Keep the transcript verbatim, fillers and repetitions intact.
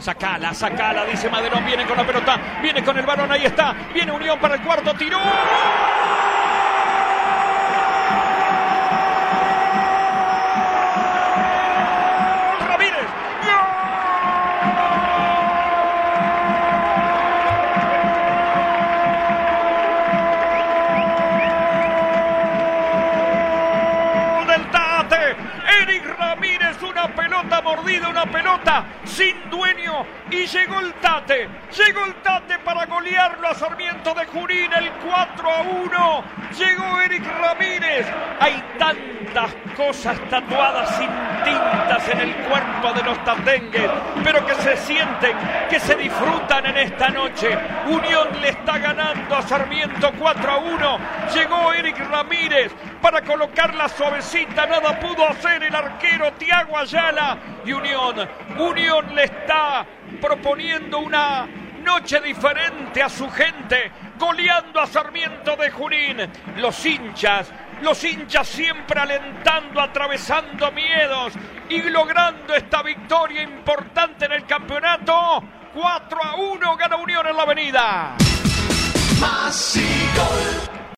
Sacala, sacala, dice Madelón. Viene con la pelota, viene con el balón, ahí está. Viene Unión para el cuarto, tiró. Mordida, una pelota sin dueño y llegó el Tate, llegó el Tate para golearlo a Sarmiento de Junín, el cuatro a uno, llegó Eric Ramírez. Hay tantas cosas tatuadas sin tintas en el cuerpo de los tatengues, pero que se sienten, que se disfrutan en esta noche. Unión le está ganando a Sarmiento cuatro a uno, llegó Eric Ramírez para colocar la suavecita, nada pudo hacer el arquero Tiago Ayala. Y Unión, Unión le está proponiendo una noche diferente a su gente, goleando a Sarmiento de Junín. Los hinchas, los hinchas siempre alentando, atravesando miedos y logrando esta victoria importante en el campeonato. cuatro a uno gana Unión en la Avenida. Más y gol.